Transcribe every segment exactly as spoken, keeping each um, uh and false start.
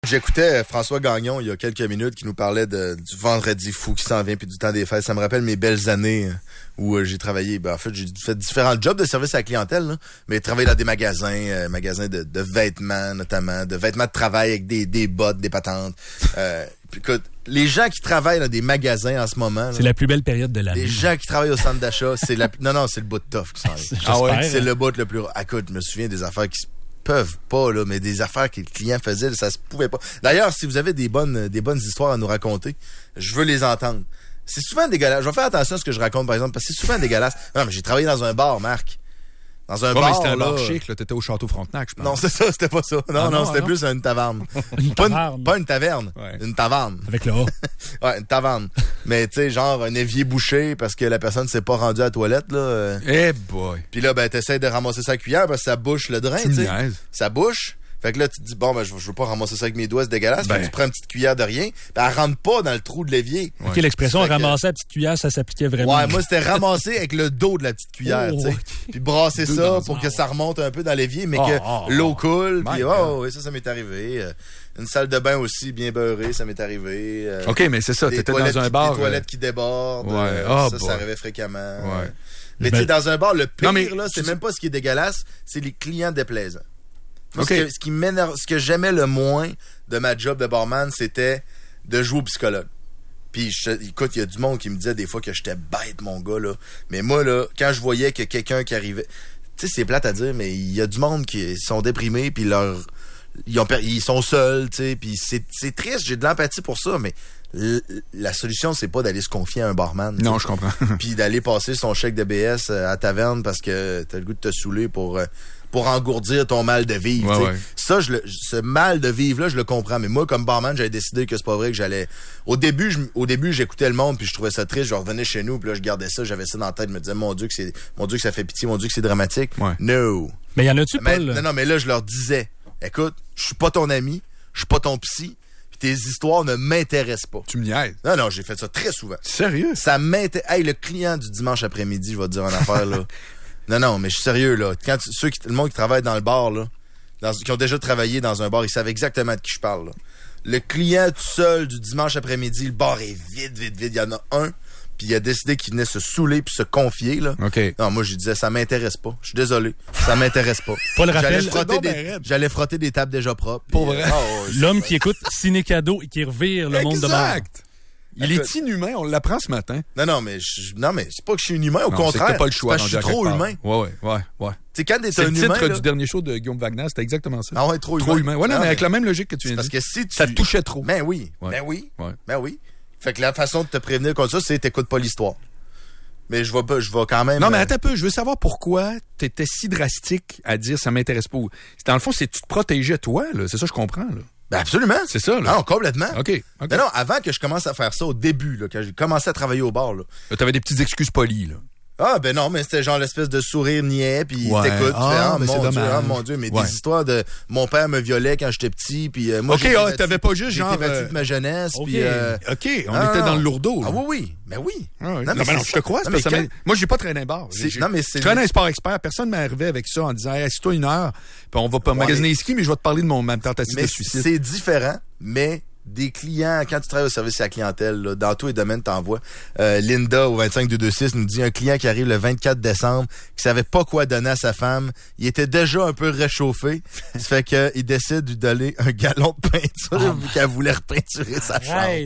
J'écoutais François Gagnon il y a quelques minutes qui nous parlait de, du vendredi fou qui s'en vient puis du temps des fêtes. Ça me rappelle mes belles années où euh, j'ai travaillé. Ben, en fait, j'ai fait différents jobs de service à la clientèle, là, mais travaillé dans des magasins, euh, magasins de, de vêtements notamment, de vêtements de travail avec des, des bottes, des patentes. Euh, puis écoute, les gens qui travaillent dans des magasins en ce moment, là, c'est la plus belle période de l'année. Les gens qui travaillent au centre d'achat, c'est la non non, c'est le bout de tough qui s'en vient. Ah ouais, c'est le bout le plus. Écoute, je me souviens des affaires qui se peuvent pas, là, mais des affaires que le client faisait, ça se pouvait pas. D'ailleurs, si vous avez des bonnes, des bonnes histoires à nous raconter, je veux les entendre. C'est souvent dégueulasse. Je vais faire attention à ce que je raconte, par exemple, parce que c'est souvent dégueulasse. Non, mais j'ai travaillé dans un bar, Marc. Dans un ouais, bar, mais c'était un là, bar chic, là. T'étais au Château Frontenac, je pense. Non, c'est ça, c'était pas ça. Non, ah non, non, c'était non. plus une taverne. Une pas, taverne. Une, pas une taverne, ouais. Une taverne. Avec le A. Ouais, une taverne. Mais tu sais, genre un évier bouché parce que la personne s'est pas rendue à la toilette, là. Euh... Eh hey boy. Puis là, ben, t'essaies de ramasser sa cuillère parce que ça bouche le drain, tu sais. Ça bouche. Fait que là, tu te dis, bon, ben, je, je veux pas ramasser ça avec mes doigts, c'est dégueulasse. Ben. Fait que tu prends une petite cuillère de rien, ben, elle rentre pas dans le trou de l'évier. OK, ouais. L'expression fait ramasser que... la petite cuillère, ça s'appliquait vraiment. Ouais, moi, c'était ramasser avec le dos de la petite cuillère, oh, tu sais. Puis brasser ça pour que ça remonte un peu dans l'évier, mais oh, que oh, l'eau coule. Puis, oh, oui, ça, ça m'est arrivé. Une salle de bain aussi bien beurrée, ça m'est arrivé. OK, mais c'est ça, t'étais dans un qui, bar. Des toilettes euh... qui débordent. Ouais. Euh, Oh, ça, boy. ça arrivait fréquemment. Ouais. Mais ben... tu sais, dans un bar, le pire, non, mais, là, c'est tu... même pas ce qui est dégueulasse, c'est les clients déplaisants. Moi, okay. ce, que, ce qui m'énerve, ce que j'aimais le moins de ma job de barman, c'était de jouer au psychologue. Puis, je, écoute, il y a du monde qui me disait des fois que j'étais bête, mon gars, là. Mais moi, là, quand je voyais que quelqu'un qui arrivait... Tu sais, c'est plate à dire, mais il y a du monde qui sont déprimés, puis leur... Ils, ont, ils sont seuls, tu sais, puis c'est, c'est triste, j'ai de l'empathie pour ça, mais l- la solution, c'est pas d'aller se confier à un barman. Non, t'sais, je comprends. Puis d'aller passer son chèque de B S à taverne parce que t'as le goût de te saouler pour... pour engourdir ton mal de vivre. Ouais, ouais. Ça, je le, ce mal de vivre-là, je le comprends. Mais moi, comme barman, j'avais décidé que c'est pas vrai que j'allais... Au début, je, au début, j'écoutais le monde, puis je trouvais ça triste. Je revenais chez nous, puis là, je gardais ça, j'avais ça dans la tête. Je me disais, mon Dieu, que c'est, mon Dieu, que ça fait pitié, mon Dieu, que c'est dramatique. Ouais. No. Mais y en a-tu, mais, Paul? Non, non, mais là, je leur disais, écoute, je suis pas ton ami, je suis pas ton psy, puis tes histoires ne m'intéressent pas. Tu me niaises. Non, non, j'ai fait ça très souvent. Sérieux? Ça m'intéresse. Hey, le client du dimanche après-midi, je vais te dire une affaire, là. Non, non, mais je suis sérieux, là. Quand tu, ceux qui, le monde qui travaille dans le bar, là, dans, qui ont déjà travaillé dans un bar, ils savent exactement de qui je parle, là. Le client tout seul du dimanche après-midi, le bar est vide, vide, vide. Il y en a un, puis il a décidé qu'il venait se saouler puis se confier, là. OK. Non, moi, je disais, ça m'intéresse pas. Je suis désolé. Ça m'intéresse pas. Paul Raphaël, j'allais frotter, des, j'allais frotter des tables déjà propres. Pour vrai. Euh, oh, ouais, l'homme qui écoute Ciné Cadeau et qui revire le exact. monde de bar. Il Écoute, est inhumain, on l'apprend ce matin. Non, non, mais je, non, mais c'est pas que je suis inhumain, au non, contraire. C'est que t'as pas le choix. C'est parce que je suis trop humain. Ouais, ouais, ouais, ouais. C'est quand t'es c'est un le humain. titre là, du dernier show de Guillaume Wagner, c'était exactement ça. Ah ouais, trop humain. Trop humain. Ouais, non, non mais mais avec la même logique que tu viens de dire. Parce dire. que si tu... Ça te touchait trop. Ben oui, ouais. ben oui, ouais. ben oui. Fait que la façon de te prévenir comme ça, c'est t'écoutes pas l'histoire. Mais je vais pas, je vais quand même. Non, mais euh... attends un peu, je veux savoir pourquoi t'étais si drastique à dire ça m'intéresse pas. Dans le fond, c'est tu te protégeais toi, là. C'est ça que je comprends, là. Ben absolument. C'est ça, là. Non, complètement. OK. okay. Non, non, avant que je commence à faire ça, au début, là, quand j'ai commencé à travailler au bar, là. là t'avais des petites excuses polies, là. Ah, ben non, mais c'était genre l'espèce de sourire niais, puis ouais. t'écoutes, ah, tu fais, ah, ben mon c'est Dieu, dommage. ah, mon Dieu, mais ouais. des histoires de mon père me violait quand j'étais petit, puis euh, moi, OK, j'ai ah, battu, t'avais pas juste j'ai genre... été battu euh... de ma jeunesse, OK, puis... Euh... OK, on ah, était dans le lourdeau, là. Ah oui, oui, mais oui. Ah, oui. Non, mais, non, mais non, je te crois, c'est parce que quand... moi, j'ai pas traîné un bar. C'est... Non, mais c'est... Je traînais un sport expert, personne ne m'arrivait avec ça en disant, hey, assis-toi une heure, puis on va pas ouais, magasiner les skis, mais je vais te parler de mon ma tentative mais de suicide. C'est différent, mais... Des clients, quand tu travailles au service à la clientèle, là, dans tous les domaines, t'envoies. Euh, Linda, au vingt-cinq deux deux six, nous dit un client qui arrive le vingt-quatre décembre, qui savait pas quoi donner à sa femme. Il était déjà un peu réchauffé. Ça fait qu'il décide de lui donner un gallon de peinture, vu qu'elle voulait repeinturer sa chambre.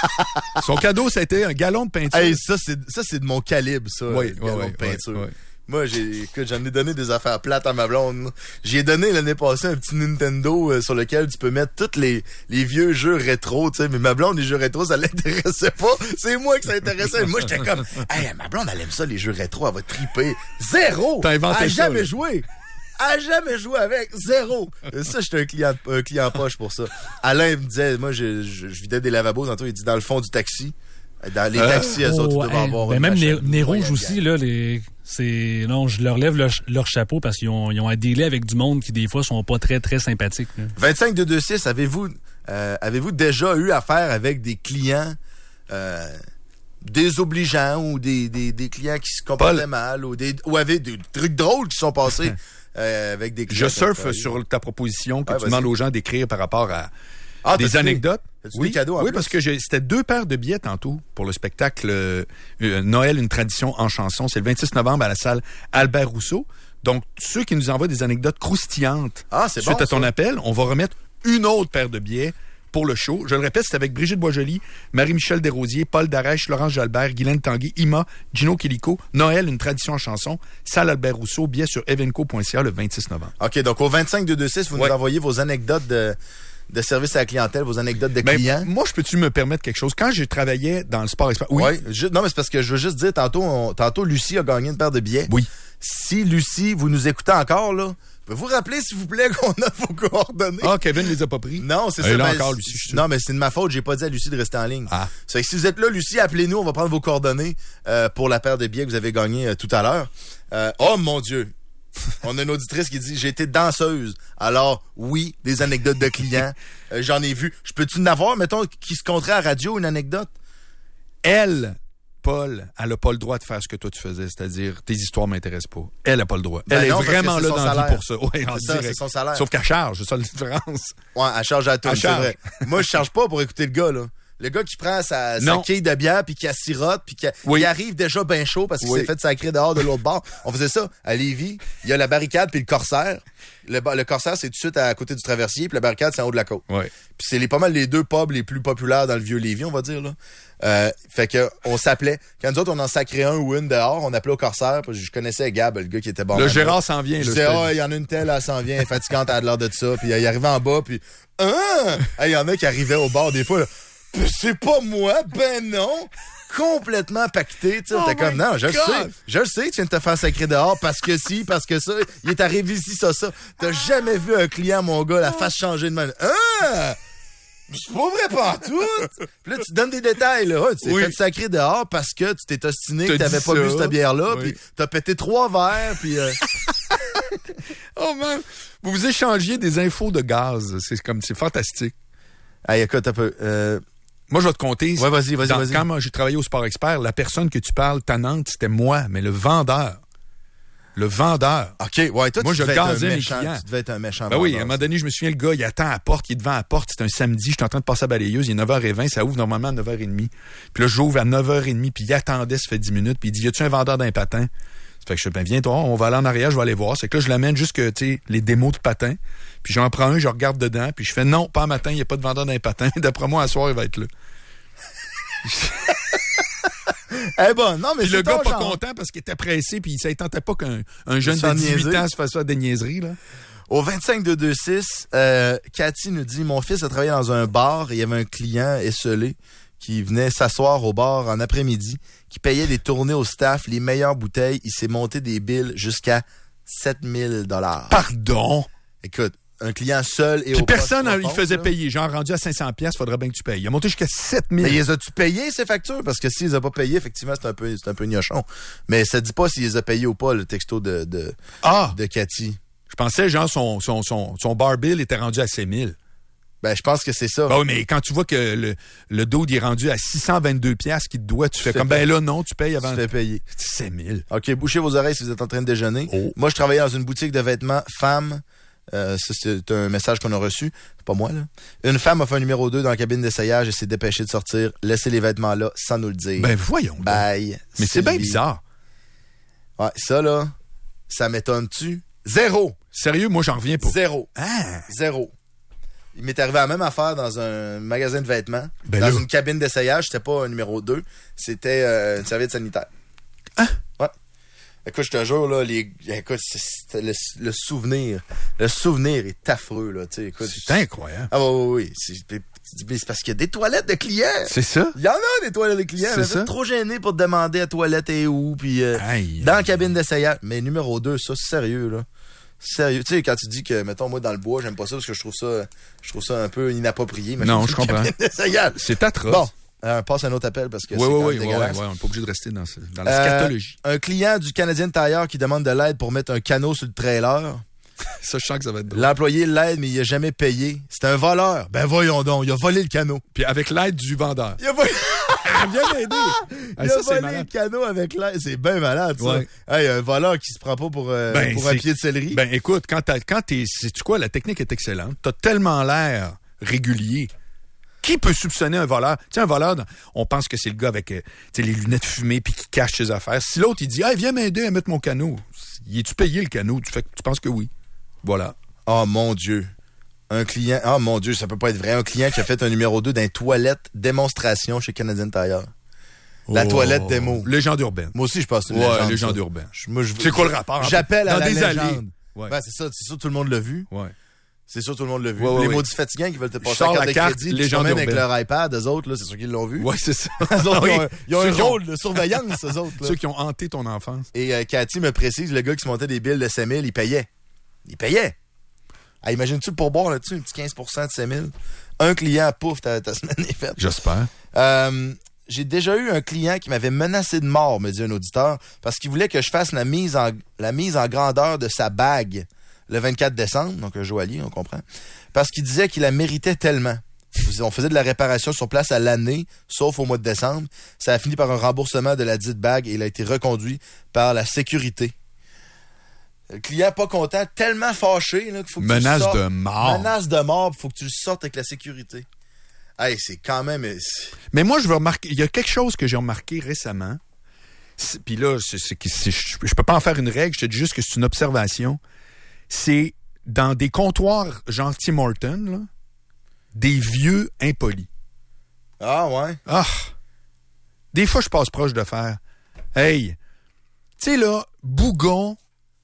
Son cadeau, c'était un gallon de peinture. Hey, ça, c'est, ça, c'est de mon calibre, ça. Oui, le oui, gallon oui, de peinture. Oui, oui. Moi, j'ai, écoute, j'en ai donné des affaires plates à ma blonde. J'ai donné l'année passée un petit Nintendo euh, sur lequel tu peux mettre tous les, les vieux jeux rétro, tu sais. Mais ma blonde, les jeux rétro, ça l'intéressait pas. C'est moi que ça intéressait. Moi, j'étais comme, hey, ma blonde, elle aime ça, les jeux rétro, elle va triper. Zéro! T'as inventé elle a ça, jamais là. joué. Elle a jamais joué avec. Zéro. Ça, j'étais un client, un client poche pour ça. Alain me disait, moi, je, je, je vidais des lavabos, tantôt, il dit, dans le fond du taxi. Dans les taxis, euh, eux autres, oh, ils doivent avoir ben une même machine, Né Rouge aussi, là, les, c'est, non, je leur lève leur, leur chapeau parce qu'ils ont, ils ont à dealer avec du monde qui, des fois, sont pas très, très sympathiques. Là. vingt-cinq deux deux six, avez-vous, euh, avez-vous déjà eu affaire avec des clients, euh, désobligeants ou des, des, des clients qui se comportaient Paul. mal ou des, ou avec des trucs drôles qui sont passés, euh, avec des clients? Je surfe sur ta proposition que ouais, tu vas-y. demandes aux gens d'écrire par rapport à, Ah, des t'as-tu anecdotes. des- t'as-tu Oui, des cadeaux en oui plus? parce que j'ai- c'était deux paires de billets tantôt pour le spectacle euh, euh, Noël, une tradition en chanson. C'est le vingt-six novembre à la salle Albert Rousseau. Donc, ceux qui nous envoient des anecdotes croustillantes Ah, c'est suite bon, à ton ça. appel, on va remettre une autre paire de billets pour le show. Je le répète, c'est avec Brigitte Boisjoli, Marie-Michel Desrosiers, Paul Darèche, Laurence Jalbert, Guylaine Tanguy, Ima, Gino Quilico, Noël, une tradition en chanson, salle Albert Rousseau, billet sur evenco point c a le vingt-six novembre. OK, donc au vingt-cinq deux deux six, vous Ouais. nous envoyez vos anecdotes de, de service à la clientèle, vos anecdotes de Ben, clients. moi, je peux-tu me permettre quelque chose? Quand je travaillais dans le sport expert, oui, Ouais, ju- non, mais c'est parce que je veux juste dire, tantôt, on- tantôt, Lucie a gagné une paire de billets. oui. Si, Lucie, vous nous écoutez encore, là, pouvez-vous rappeler, s'il vous plaît, qu'on a vos coordonnées? Ah, Kevin les a pas pris. Non, c'est Elle ça. est là ben, encore, c'est- Lucie, je suis sûr. Non, mais c'est de ma faute. J'ai pas dit à Lucie de rester en ligne. Ah. Ça fait que si vous êtes là, Lucie, appelez-nous. On va prendre vos coordonnées euh, pour la paire de billets que vous avez gagnée euh, tout à l'heure. Euh, oh, mon Dieu! On a une auditrice qui dit « J'ai été danseuse. » Alors, oui, des anecdotes de clients. Euh, J'en ai vu. Je peux-tu en avoir, mettons, qui se compterait à la radio, une anecdote? Elle, Paul, elle a pas le droit de faire ce que toi tu faisais, c'est-à-dire tes histoires m'intéressent pas. Elle a pas le droit. Ben elle non, est parce que vraiment c'est là son dans la vie salaire. pour ça. Ouais, en C'est ça, direct. c'est son salaire. Sauf qu'elle charge, c'est ça la différence. Ouais, elle charge à tout, Elle c'est charge. vrai. Moi, je charge pas pour écouter le gars, là. Le gars qui prend sa, sa Non. quille de bière puis qui a sirote puis qui a- Oui. il arrive déjà bien chaud parce qu'il Oui. s'est fait sacrer dehors de l'autre bord. On faisait ça à Lévis. Il y a la barricade puis le corsaire. Le, ba- le corsaire, c'est tout de suite à côté du traversier puis la barricade, c'est en haut de la côte. Ouais. Puis c'est les, pas mal les deux pubs les plus populaires dans le vieux Lévis, on va dire, là. Euh, fait que, on s'appelait. Quand nous autres, on en sacrait un ou une dehors, on appelait au corsaire parce que je connaissais Gab, le gars qui était bon. Le Gérard s'en vient. Je là, disais, je te ah, dis. il y en a une telle, elle s'en vient, elle est fatigante, elle a l'air de ça. Puis il arrivait en bas, puis, ah! Il y en a qui arrivaient au bar des fois, là. C'est pas moi, ben non! Complètement pacté, tu sais. Oh T'es comme, my non, je le God! sais. Je le sais, tu viens de te faire sacrer dehors parce que si, parce que ça. Il est arrivé ici, ça, ça. T'as jamais vu un client, mon gars, la face changer de main. Ah! C'est pas vrai, pas tout. Puis là, tu donnes des détails, là. Ouais, tu t'es Oui. fait sacrer dehors parce que tu t'es ostiné, que T'as t'avais dit pas ça. bu cette bière-là, Oui. puis t'as pété trois verres, puis euh, Oh man, vous vous échangiez des infos de gaz. C'est comme, c'est fantastique. Hey, écoute un peu. Euh, Moi, je vais te compter. Ouais, vas-y, vas-y, Dans- vas-y. Quand moi, j'ai travaillé au Sport Expert, la personne que tu parles, tannante, c'était moi, mais le vendeur. Le vendeur. OK, ouais, toi, Moi, tu je devais être un gazais mes méchant. clients. Tu devais être un méchant. Ben oui, à un vendeur. moment donné, je me souviens, le gars, il attend à la porte, il est devant la porte, c'est un samedi, je suis en train de passer à la balayeuse, il est neuf heures vingt, ça ouvre normalement à neuf heures trente. Puis là, j'ouvre à neuf heures trente, puis il attendait, ça fait dix minutes, puis il dit, y a-tu un vendeur d'un patin? Ça fait que je dis, ben viens toi, on va aller en arrière, je vais aller voir. C'est que là, je l'amène jusque, tu sais, les démos de patins, puis j'en prends un, je regarde dedans, puis je fais, non, pas un matin, il n'y a pas de vendeur d'un patin. D'après moi, à soir, il va être là. Eh bon, non, mais Puis c'est le gars ton pas genre. content parce qu'il était pressé, puis il ne tentait pas qu'un un jeune se de faire dix-huit niaiser. ans se fasse faire des niaiseries, là. Au vingt-cinq deux deux six, euh, Cathy nous dit, mon fils a travaillé dans un bar et il y avait un client esselé qui venait s'asseoir au bar en après-midi, qui payait des tournées au staff, les meilleures bouteilles. Il s'est monté des billes jusqu'à sept mille dollars. Pardon? Écoute, un client seul et Puis au personne, poste il profond, faisait là. payer. Genre, rendu à cinq cents piastres, faudrait bien que tu payes. Il a monté jusqu'à sept mille. Mais les as-tu payé, ces factures? Parce que s'ils les ont pas payé, effectivement, c'est un peu, c'est un peu gnochon. Mais ça dit pas s'ils les a payés ou pas, le texto de, de, Ah! de Cathy. Je pensais, genre, son, son, son, son bar bill était rendu à six mille. Ben, je pense que c'est ça. Ben oui, mais quand tu vois que le, le dude il est rendu à six cent vingt-deux piastres qu'il te doit, tu fais fais comme, payer. ben là, non, tu payes Tu avant. te fais payer. sept mille. OK, bouchez vos oreilles si vous êtes en train de déjeuner. Oh. Moi, je travaillais dans une boutique de vêtements femmes. Euh, ça, c'est un message qu'on a reçu. C'est pas moi, là. Une femme a fait un numéro deux dans la cabine d'essayage et s'est dépêchée de sortir. Laissez les vêtements là sans nous le dire. Ben voyons. donc. Bye. Mais c'est bien Sylvie. bizarre. Ouais, ça, là, ça m'étonne-tu? Zéro. Sérieux, moi, j'en reviens pas. Zéro. Ah! Zéro. Il m'est arrivé la même affaire dans un magasin de vêtements. Ben dans là. une cabine d'essayage. C'était pas un numéro deux. C'était euh, une serviette sanitaire. Hein? Ouais. Écoute, je te jure, là, les, écoute, c'est- c'est le, le souvenir, le souvenir est affreux, là, tu sais, écoute. C'est incroyable. Ah, oui, oui, oui. C'est, mais c'est parce qu'il y a des toilettes de clients. C'est ça? Il y en a des toilettes de clients. C'est Mais ça. c'est trop gêné pour te demander à toilette et où, puis euh, Aïe. dans la cabine d'essayage. Mais numéro deux, ça, c'est sérieux, là. Sérieux. Tu sais, quand tu dis que, mettons, moi, dans le bois, j'aime pas ça parce que je trouve ça, je trouve ça un peu inapproprié. Mais Non, trouve je comprends. une cabine d'essayage. C'est atroce. Bon, euh, passe un autre appel parce que Oui, c'est oui, quand oui, même oui, dégueulasse. on n'est pas obligé de rester dans, ce- dans la Euh, scatologie. Un client du Canadien Tire qui demande de l'aide pour mettre un canot sur le trailer. Ça, je sens que ça va être drôle. L'employé l'aide, mais il a jamais payé. C'est un voleur. Ben voyons donc, il a volé le canot. Puis avec l'aide du vendeur. Il a volé, Viens m'aider. Ah, il ça, a c'est volé malade. le canot avec l'aide. C'est bien malade, ça. Ouais. Hey, un voleur qui se prend pas pour, euh, Ben, pour un c'est- pied de céleri. Ben, écoute, quand t'as, quand t'es, sais-tu quoi, la technique est excellente. T'as tellement l'air régulier. Qui peut soupçonner un voleur? Tu sais, un voleur, on pense que c'est le gars avec euh, les lunettes fumées puis qui cache ses affaires. Si l'autre, il dit, hey, viens m'aider à mettre mon canot. Y es-tu payé le canot? Tu, fais, tu penses que oui. Voilà. Oh mon Dieu. Un client. Oh mon Dieu, ça peut pas être vrai. Un client qui a fait un numéro deux d'un toilette démonstration chez Canadian Tire. La oh. toilette démo. Légende urbaine. Moi aussi, je pense que c'est une ouais, légende. légende urbaine. Moi, je, c'est quoi le rapport? J'appelle à Dans la des légende. Allées. Ouais. Ben, c'est ça, c'est sûr, tout le monde l'a vu. Ouais. C'est sûr, tout le monde l'a vu. Ouais, ouais, les ouais. maudits fatigants qui veulent te passer la carte de carte, crédit, les ils gens promènent avec leur iPad, eux autres, là, c'est sûr qu'ils l'ont vu. Ouais, c'est ça. Eux autres, oui. ils ont, ils ont un Ceux rôle de surveillance, eux autres. Là. Ceux qui ont hanté ton enfance. Et euh, Cathy me précise, le gars qui se montait des billes de cinq mille, il payait. Il payait. Ah, imagines-tu le pourboire là-dessus, un petit quinze pour cent de cinq mille? Un client, pouf, ta, ta semaine est faite. J'espère. Euh, j'ai déjà eu un client qui m'avait menacé de mort, me dit un auditeur, parce qu'il voulait que je fasse la mise en, la mise en grandeur de sa bague le vingt-quatre décembre, donc un joaillier, on comprend, parce qu'il disait qu'il la méritait tellement. On faisait de la réparation sur place à l'année, sauf au mois de décembre. Ça a fini par un remboursement de la dite bague et il a été reconduit par la sécurité. Le client pas content, tellement fâché là, qu'il faut que menace tu le sortes. de mort. Menace de mort, il faut que tu le sortes avec la sécurité. Hey, c'est quand même... C'est... Mais moi, je veux remarquer... Il y a quelque chose que j'ai remarqué récemment. Puis là, c'est, c'est, c'est, je, je peux pas en faire une règle, je te dis juste que c'est une observation. C'est dans des comptoirs genre Tim Hortons, là, des vieux impolis. Ah ouais? Ah! Des fois, je passe proche de faire. Hey! Tu sais, là, bougon,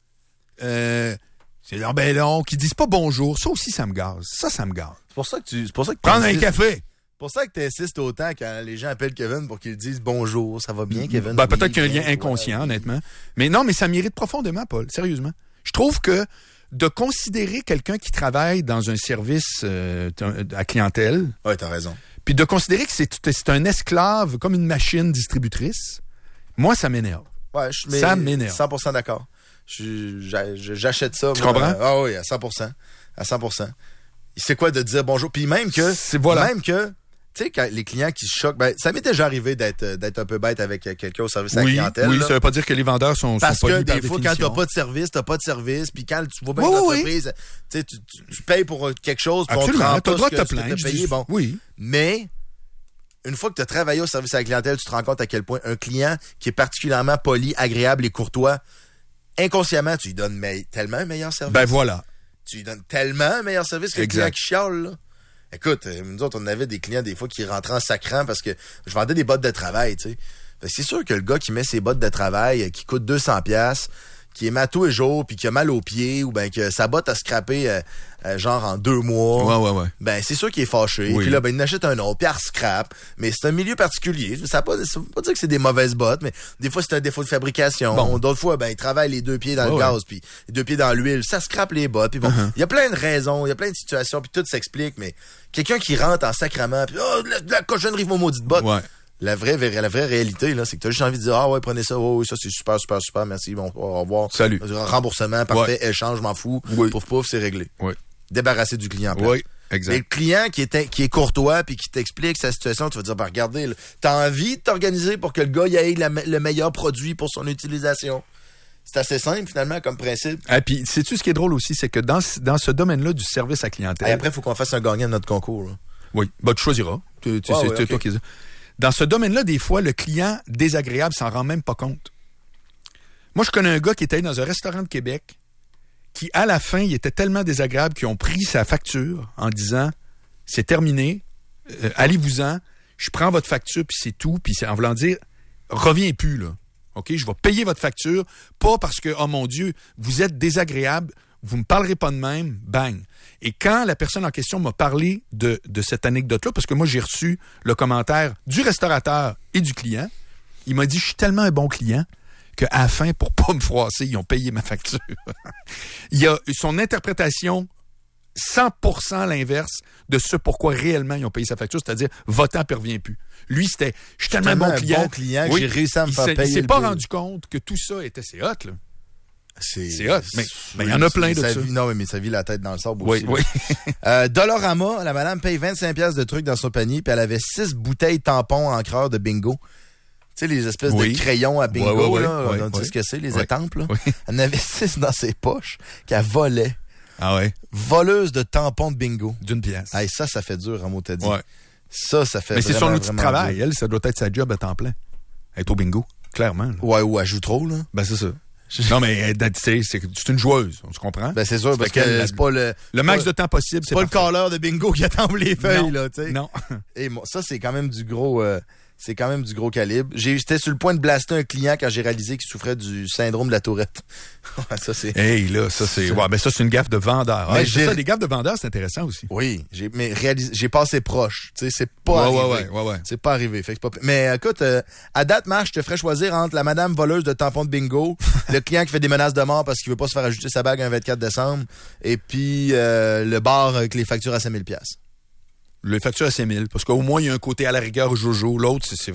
euh, c'est leur ben long, qui disent pas bonjour. Ça aussi, ça me gaze. Ça, ça me gaze. C'est pour ça que tu... C'est pour ça que prendre un café! C'est pour ça que tu insistes autant quand les gens appellent Kevin pour qu'ils disent bonjour, ça va bien, Kevin? Ben, oui, peut-être qu'il y a un lien bien, inconscient, ouais, honnêtement. Mais non, mais ça m'irrite profondément, Paul. Sérieusement. Je trouve que de considérer quelqu'un qui travaille dans un service euh, à clientèle... Oui, t'as raison. Puis de considérer que c'est, c'est un esclave, comme une machine distributrice, moi, ça m'énerve. Ouais, je, mais ça m'énerve. cent pour cent d'accord. Je, je, j'achète ça. Tu moi, comprends? Euh, ah oui, à cent pour cent. À cent pour cent. C'est quoi de dire bonjour? Puis même que... C'est voilà. Même que... Tu sais, quand les clients qui se choquent, ben, ça m'est déjà arrivé d'être, d'être un peu bête avec quelqu'un au service à oui, la clientèle. Oui, là. ça veut pas dire que les vendeurs sont, Parce sont que polis par des fois, définition. quand t'as pas de service, t'as pas de service. Puis quand tu vas bien oui, dans oui, l'entreprise, tu, tu, tu payes pour quelque chose, puis on te Absolument, rend t'as pas le droit ce de que, te ce que plaindre. t'as payé. Bon. Oui. Mais, une fois que tu as travaillé au service à la clientèle, tu te rends compte à quel point un client qui est particulièrement poli, agréable et courtois, inconsciemment, tu lui donnes me- tellement un meilleur service. Ben voilà. Tu lui donnes tellement un meilleur service que le client qui chiale, là. Écoute, nous autres, on avait des clients des fois qui rentraient en sacrant parce que je vendais des bottes de travail, tu sais. C'est sûr que le gars qui met ses bottes de travail, qui coûte deux cents piastres, qui est matou et jour, puis qui a mal aux pieds, ou ben que sa botte a scrappé euh, euh, genre en deux mois, ouais, ouais, ouais. ben c'est sûr qu'il est fâché. Oui. Puis là, ben il en achète un autre, puis elle scrape. Mais c'est un milieu particulier. Ça ne veut pas dire que c'est des mauvaises bottes, mais des fois, c'est un défaut de fabrication. Bon. D'autres fois, ben il travaille les deux pieds dans ouais, le ouais. gaz, puis les deux pieds dans l'huile. Ça scrape les bottes. Puis bon, il Uh-huh. y a plein de raisons, il y a plein de situations, puis tout s'explique, mais quelqu'un qui rentre en sacrament, puis oh, la, la cochonnerie, mon maudite botte. Ouais. La vraie, la vraie réalité, là, c'est que tu as juste envie de dire, ah ouais, prenez ça, oh, oui, ça c'est super, super, super, merci, bon, au revoir. Salut. Remboursement, parfait, ouais. Échange, je m'en fous. Oui. Pouf, pouf, c'est réglé. Oui. Débarrasser du client. Oui, exact. Et le client qui est, qui est courtois puis qui t'explique sa situation, tu vas dire, ben regardez, là, t'as envie de t'organiser pour que le gars y ait la, le meilleur produit pour son utilisation. C'est assez simple, finalement, comme principe. Et puis, sais-tu ce qui est drôle aussi, c'est que dans, dans ce domaine-là du service à clientèle... Et après, il faut qu'on fasse un gagnant de notre concours. Là. Oui, ben, tu choisiras. Tu, tu, ah, c'est oui, okay. toi qui... Dans ce domaine-là, des fois, le client désagréable s'en rend même pas compte. Moi, je connais un gars qui était dans un restaurant de Québec qui, à la fin, il était tellement désagréable qu'ils ont pris sa facture en disant « C'est terminé, euh, allez-vous-en, je prends votre facture, puis c'est tout. » Puis en voulant dire « Reviens plus, là. OK, je vais payer votre facture, pas parce que, oh mon Dieu, vous êtes désagréable, vous me parlerez pas de même, bang. » Et quand la personne en question m'a parlé de, de cette anecdote-là, parce que moi, j'ai reçu le commentaire du restaurateur et du client, il m'a dit, je suis tellement un bon client qu'à la fin, pour pas me froisser, ils ont payé ma facture. Il y a son interprétation cent pour cent l'inverse de ce pourquoi réellement ils ont payé sa facture, c'est-à-dire, votant ne revient plus. Lui, c'était, je suis tellement un bon client. bon client que oui, j'ai réussi à me il faire s'est, payer. Il s'est le pas bill. rendu compte que tout ça était, c'est hot, là. C'est, c'est hot. Mais il y en a plein de ça. Vie, non, mais ça vit la tête dans le sable oui, aussi. Oui, oui. euh, Dollarama, la madame paye vingt-cinq piastres de trucs dans son panier, puis elle avait six bouteilles tampons encreurs de bingo. Tu sais, les espèces oui. de crayons à bingo, ouais, ouais, là. ouais, on dit ouais. ce que c'est, les ouais. étampes, là. Oui. Elle en avait six dans ses poches qu'elle volait. Ah ouais? Voleuse de tampons de bingo. D'une pièce. Hey, ça, ça fait dur, Rameau t'a dit. Ouais. Ça, ça fait Mais c'est vraiment, son outil de vraiment travail. dur. Elle, ça doit être sa job à temps plein. Elle est au bingo, clairement. là. Ouais, ou elle joue trop, là. Ben, c'est ça. Non, mais elle, tu sais, c'est c'est une joueuse, on se comprend? Ben, c'est sûr, parce que qu'elle- c'est pas le... le max pas- de temps possible, C'est c'est pas le parfait. calleur de bingo qui attend les feuilles, Non. là, tu sais. Non. Et moi, ça, c'est quand même du gros... euh, c'est quand même du gros calibre. J'ai- J'étais sur le point de blaster un client quand j'ai réalisé qu'il souffrait du syndrome de la tourette. Ouais, ça, c'est... Hey, là, ça, c'est. Ouais, ben, ça, c'est une gaffe de vendeur. Mais Ouais, j'ai- c'est ça, des gaffes de vendeur, c'est intéressant aussi. Oui, j'ai mais réalisé, j'ai passé proche. Tu sais, c'est pas Ouais, arrivé. ouais, ouais, ouais, ouais. C'est pas arrivé. Fait que c'est pas... Mais écoute, euh, à date, Marc, je te ferais choisir entre la madame voleuse de tampons de bingo, le client qui fait des menaces de mort parce qu'il veut pas se faire ajouter sa bague un vingt-quatre décembre, et puis euh, le bar avec les factures à cinq mille piastres. Le facture à cinq mille, parce qu'au moins, il y a un côté à la rigueur au Jojo. L'autre, c'est c'est